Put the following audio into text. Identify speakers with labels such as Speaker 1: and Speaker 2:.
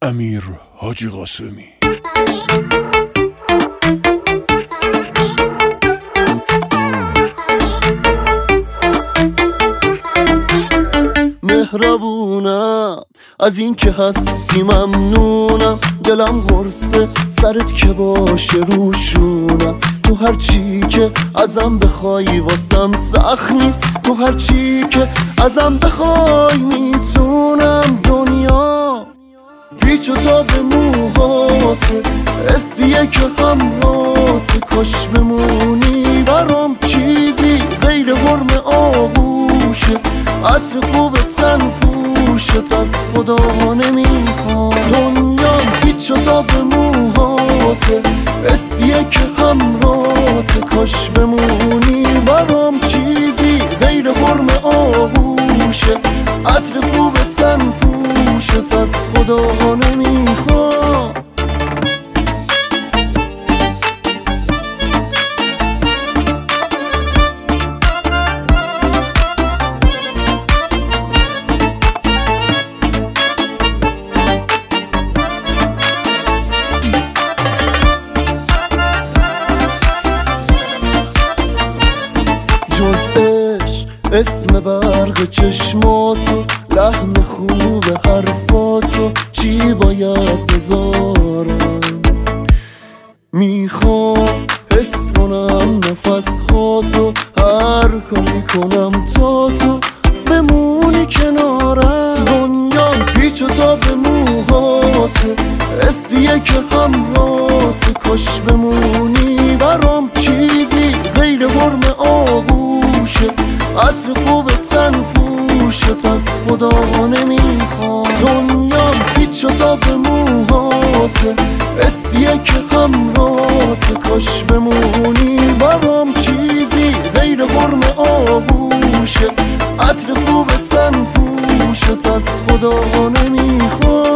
Speaker 1: امیر حاجی قاسمی.
Speaker 2: مهربونم از این که هستی ممنونم، دلم قرصه سرت که باشه روشونم. تو هر چی که ازم بخوای واسم سخت نیست، تو هر چی که ازم بخوای میتونم. دنیا پیچ و تاب موهاته، استیه که همراته، کاش بمونی برام چیزی غیر حرم آغوشه. عطر خوب تن پوشت از خدا نمیخوام. دنیا پیچ و تاب موهاته، استیه که همراته، کاش بمونی برام چیزی غیر حرم آغوشه. عطر خوب تن پوشت از خدا نمیخوام. جزش اسم برق چشماتو، لحن خوب حرفاتو، چی باید بذارم؟ میخوام حس کنم نفس هاتو، هر کاری کنم تا تو بمونی کنارم. دنیا پیچ و تاب موهاته، استیه که همراته، کاش بمونی برام چیزی غیر حرم آغوشه. عطر خوب تن پوشت از خدا نمیخوام. دنیا پیچ و تاب موهاته، استیه که همراته، کاش بمونی برام چیزی غیر حرم آغوشه. عطر خوب تن پوشت از خدا نمیخوام.